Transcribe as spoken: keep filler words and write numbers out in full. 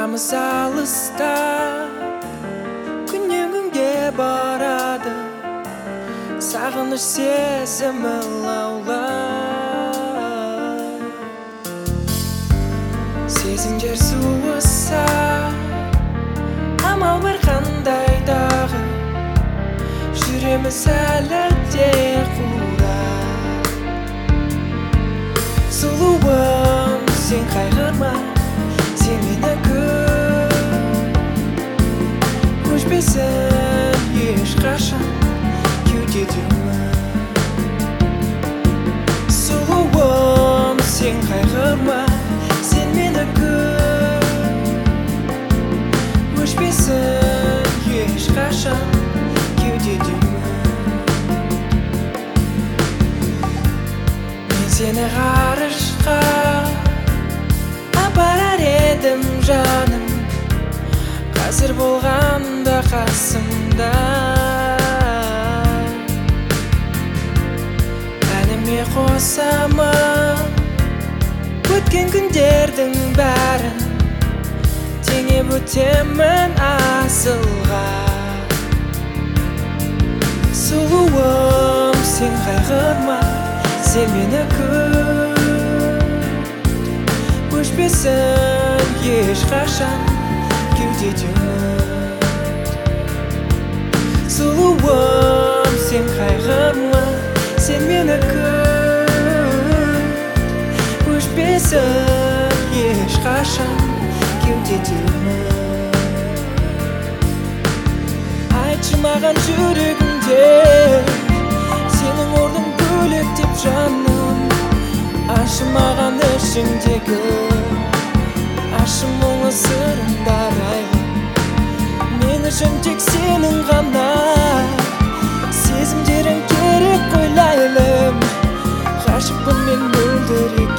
Арамыз алыста, күннен күнге барады, сағыныш сезімі лаулап. Сезімдер суыса, амал бар қандай дағы, жүреміз әлі де қура. Сұлуым, сен қайғырма, сен мені күт, өшпесін ешқашан кеудедемін. Сұлуым, сен қайғырма, сен мені күт, өшпесін ешқашан кеудедемін. Мен сені ғарышқа апарар едім жаным, қазір болғанда қасымда. Әніме қосамын өткен күндердің бәрін, теңеп өтемін асылға. Сұлуым, сен қайғырма, сен мені күт, өшпесін ешқашан кеудедемін. Сұлуым, сен қайғырма, сен мені күт, өшпесін ешқашан кеудедемін. Айтшы маған жүрегімде, сенің орның бөлек деп жаным. Ашы маған ішіңдегі, ашы мұңлы сырыңдар айлы. Мен үшін тек сенің ғана сезімдерің керек қой ләйлім. Ғашықпын мен мөлдір